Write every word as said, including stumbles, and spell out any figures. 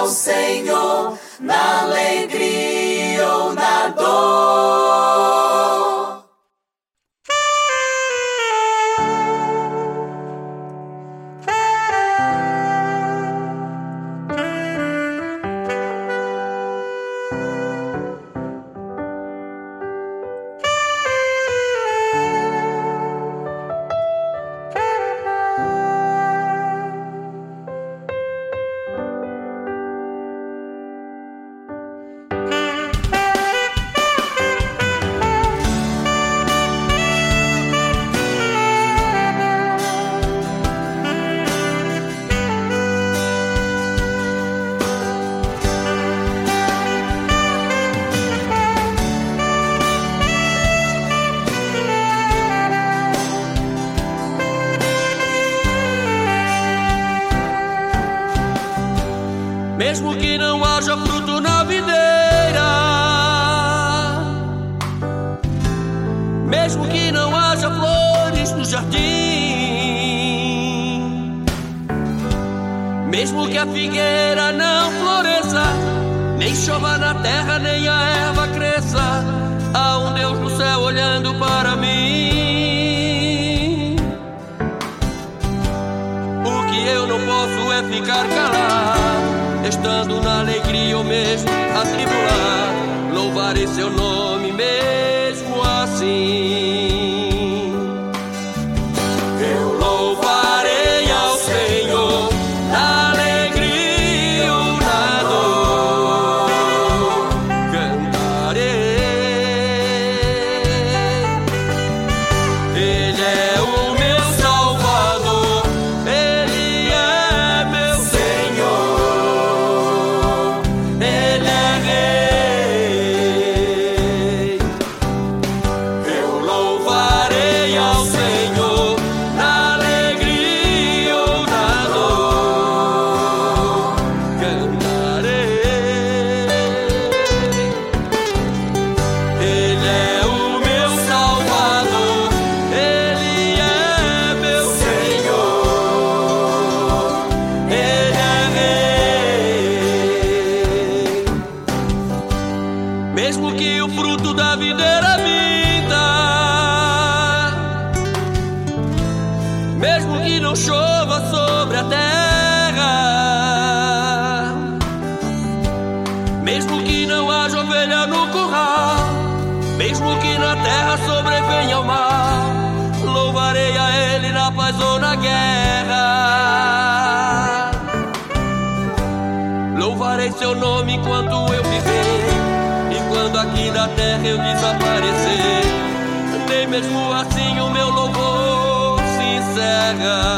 ao Senhor na alegria ou na dor. Mesmo que não haja fruto na videira, mesmo que não haja flores no jardim, mesmo que a figueira não floresça, nem chova na terra, nem a erva cresça, há um Deus no céu olhando para mim. O que eu não posso é ficar calado, estando na alegria ou mesmo atribular, louvarei seu nome mesmo assim. Eu louvarei ao Senhor na alegria ou na dor, cantarei. Ele é o meu Salvador, Ele é meu Senhor, Ele é Rei. Eu louvarei ao Senhor na alegria ou na dor, cantarei. Ele é o meu Salvador, Ele é meu Senhor, Ele é Rei. Mesmo que o fruto da videira minta, mesmo que não chova sobre a terra, mesmo que não haja ovelha no curral, mesmo que na terra sobrevenha o mal, louvarei a Ele na paz ou na guerra. Louvarei seu nome enquanto eu viver, e quando aqui da terra eu desaparecer, nem mesmo assim o meu louvor se encerra.